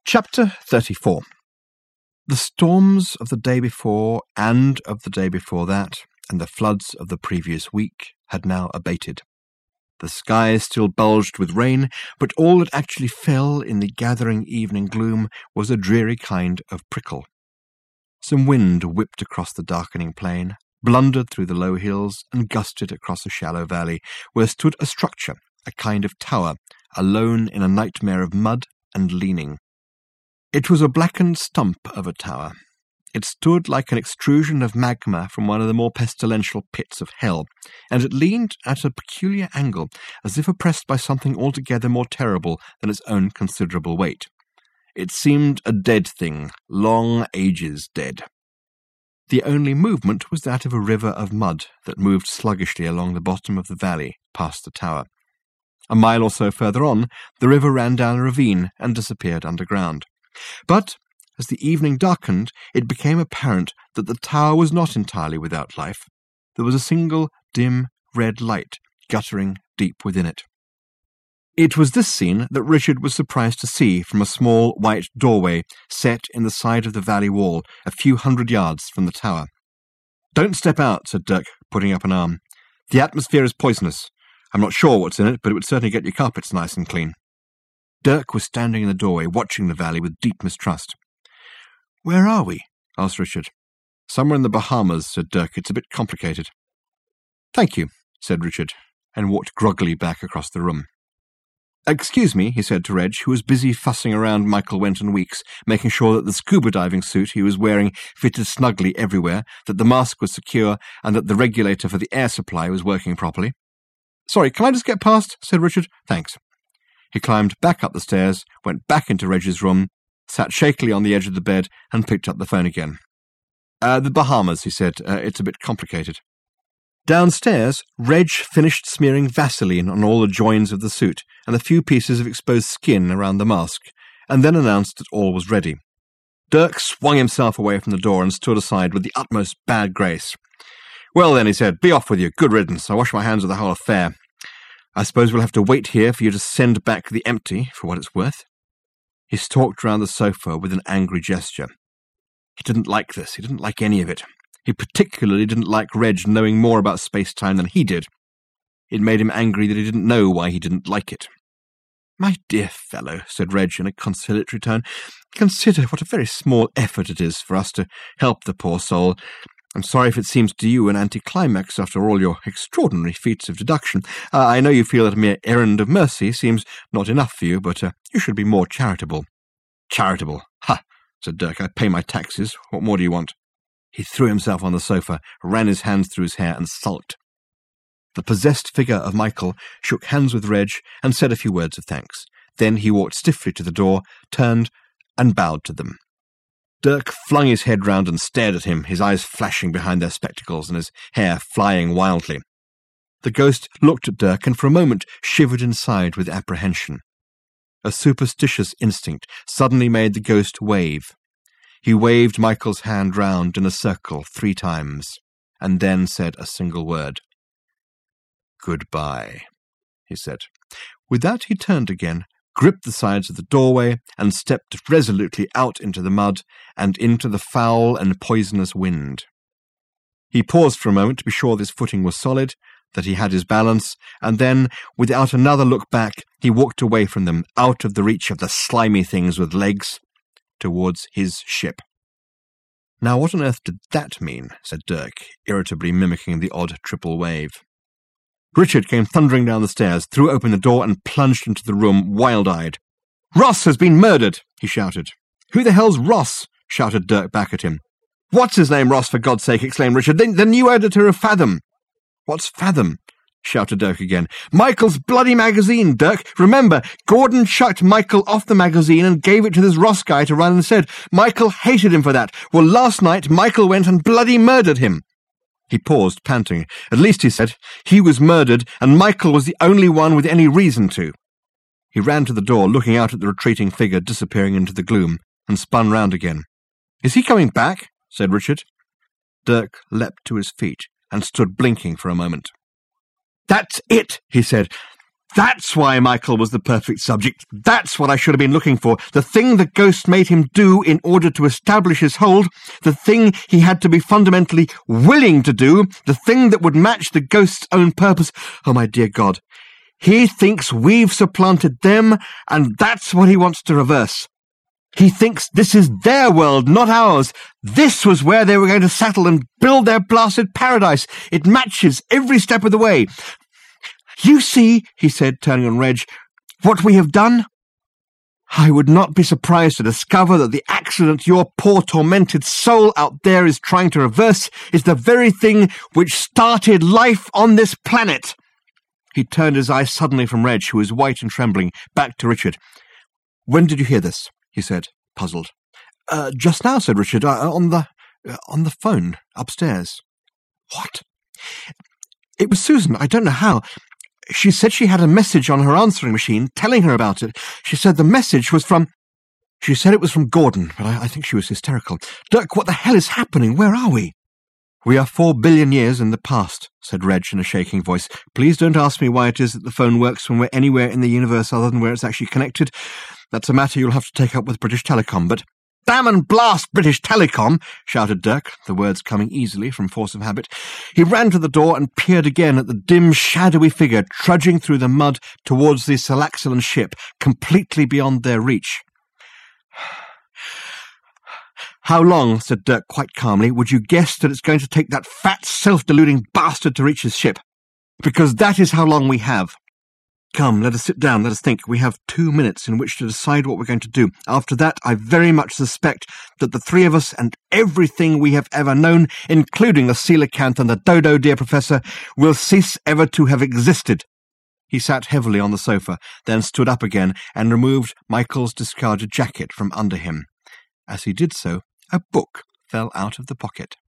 Chapter 34. The storms of the day before and of the day before that, and the floods of the previous week, had now abated. The sky still bulged with rain, but all that actually fell in the gathering evening gloom was a dreary kind of prickle. Some wind whipped across the darkening plain, blundered through the low hills, and gusted across a shallow valley, where stood a structure, a kind of tower, alone in a nightmare of mud and leaning. It was a blackened stump of a tower. It stood like an extrusion of magma from one of the more pestilential pits of hell, and it leaned at a peculiar angle, as if oppressed by something altogether more terrible than its own considerable weight. It seemed a dead thing, long ages dead. The only movement was that of a river of mud that moved sluggishly along the bottom of the valley past the tower. A mile or so further on, the river ran down a ravine and disappeared underground. But, as the evening darkened, it became apparent that the tower was not entirely without life. There was a single dim red light guttering deep within it. It was this scene that Richard was surprised to see from a small white doorway set in the side of the valley wall a few hundred yards from the tower. "Don't step out," said Dirk, putting up an arm. "The atmosphere is poisonous. I'm not sure what's in it, but it would certainly get your carpets nice and clean." Dirk was standing in the doorway, watching the valley with deep mistrust. "Where are we?" asked Richard. "Somewhere in the Bahamas," said Dirk. "It's a bit complicated." "Thank you," said Richard, and walked groggily back across the room. "Excuse me," he said to Reg, who was busy fussing around Michael Wenton Weeks, making sure that the scuba diving suit he was wearing fitted snugly everywhere, that the mask was secure, and that the regulator for the air supply was working properly. "Sorry, can I just get past?" said Richard. "Thanks." He climbed back up the stairs, went back into Reg's room, sat shakily on the edge of the bed, and picked up the phone again. "The Bahamas," he said. "It's a bit complicated." Downstairs, Reg finished smearing Vaseline on all the joins of the suit and a few pieces of exposed skin around the mask, and then announced that all was ready. Dirk swung himself away from the door and stood aside with the utmost bad grace. "Well then," he said, "be off with you. Good riddance. I wash my hands of the whole affair. I suppose we'll have to wait here for you to send back the empty, for what it's worth." He stalked round the sofa with an angry gesture. He didn't like this. He didn't like any of it. He particularly didn't like Reg knowing more about space-time than he did. It made him angry that he didn't know why he didn't like it. "My dear fellow," said Reg in a conciliatory tone, "consider what a very small effort it is for us to help the poor soul. I'm sorry if it seems to you an anticlimax after all your extraordinary feats of deduction. I know you feel that a mere errand of mercy seems not enough for you, but you should be more charitable." "Charitable? Ha!" said Dirk. "I pay my taxes. What more do you want?" He threw himself on the sofa, ran his hands through his hair, and sulked. The possessed figure of Michael shook hands with Reg and said a few words of thanks. Then he walked stiffly to the door, turned, and bowed to them. Dirk flung his head round and stared at him, his eyes flashing behind their spectacles and his hair flying wildly. The ghost looked at Dirk and for a moment shivered inside with apprehension. A superstitious instinct suddenly made the ghost wave. He waved Michael's hand round in a circle 3 times, and then said a single word. "Goodbye," he said. With that he turned again, gripped the sides of the doorway, and stepped resolutely out into the mud and into the foul and poisonous wind. He paused for a moment to be sure that his footing was solid, that he had his balance, and then, without another look back, he walked away from them, out of the reach of the slimy things with legs, towards his ship. "Now what on earth did that mean?" said Dirk, irritably mimicking the odd triple wave. Richard came thundering down the stairs, threw open the door, and plunged into the room, wild-eyed. "Ross has been murdered!" he shouted. "Who the hell's Ross?" shouted Dirk back at him. "What's his name, Ross, for God's sake?" exclaimed Richard. "The new editor of Fathom." "What's Fathom?" shouted Dirk again. "Michael's bloody magazine, Dirk. Remember, Gordon chucked Michael off the magazine and gave it to this Ross guy to run instead. Michael hated him for that. Well, last night, Michael went and bloody murdered him." He paused, panting. At least, he said, he was murdered, and Michael was the only one with any reason to. He ran to the door, looking out at the retreating figure disappearing into the gloom, and spun round again. "Is he coming back?" said Richard. Dirk leapt to his feet and stood blinking for a moment. "That's it," he said. That's why Michael was the perfect subject. That's what I should have been looking for. The thing the ghost made him do in order to establish his hold, the thing he had to be fundamentally willing to do, the thing that would match the ghost's own purpose. Oh, my dear God. He thinks we've supplanted them, and that's what he wants to reverse. He thinks this is their world, not ours. This was where they were going to settle and build their blasted paradise. It matches every step of the way. You see, he said, turning on Reg, what we have done? I would not be surprised to discover that the accident your poor tormented soul out there is trying to reverse is the very thing which started life on this planet. He turned his eyes suddenly from Reg, who was white and trembling, back to Richard. When did you hear this? He said, puzzled. Just now, said Richard, on the phone, upstairs. What? It was Susan. I don't know how. She said she had a message on her answering machine telling her about it. She said the message was from... She said it was from Gordon, but I think she was hysterical. Dirk, what the hell is happening? Where are we? We are 4 billion years in the past, said Reg in a shaking voice. Please don't ask me why it is that the phone works when we're anywhere in the universe other than where it's actually connected. That's a matter you'll have to take up with British Telecom, but... Damn and blast British Telecom, shouted Dirk, the words coming easily from force of habit. He ran to the door and peered again at the dim, shadowy figure trudging through the mud towards the Salaxilon ship, completely beyond their reach. How long, said Dirk quite calmly, would you guess that it's going to take that fat, self-deluding bastard to reach his ship? Because that is how long we have. Come, let us sit down, let us think. We have 2 minutes in which to decide what we're going to do. After that, I very much suspect that the 3 of us and everything we have ever known, including the coelacanth and the dodo, dear Professor, will cease ever to have existed. He sat heavily on the sofa, then stood up again and removed Michael's discarded jacket from under him. As he did so, a book fell out of the pocket.